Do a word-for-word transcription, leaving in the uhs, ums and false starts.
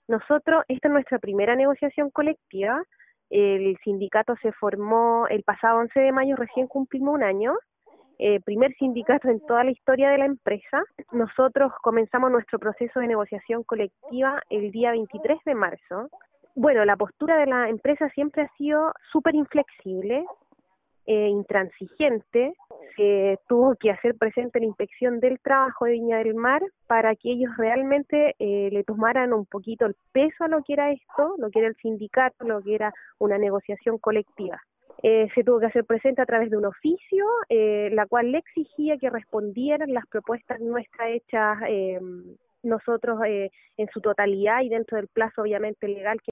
Nosotros, esta es nuestra primera negociación colectiva. El sindicato se formó el pasado once de mayo, recién cumplimos un año. Eh, primer sindicato en toda la historia de la empresa. Nosotros comenzamos nuestro proceso de negociación colectiva el día veintitrés de marzo. Bueno, la postura de la empresa siempre ha sido súper inflexible, eh, intransigente. Se tuvo que hacer presente la inspección del trabajo de Viña del Mar para que ellos realmente eh, le tomaran un poquito el peso a lo que era esto, lo que era el sindicato, lo que era una negociación colectiva. Eh, se tuvo que hacer presente a través de un oficio, eh, la cual le exigía que respondieran las propuestas nuestras hechas eh, nosotros eh, en su totalidad y dentro del plazo obviamente legal que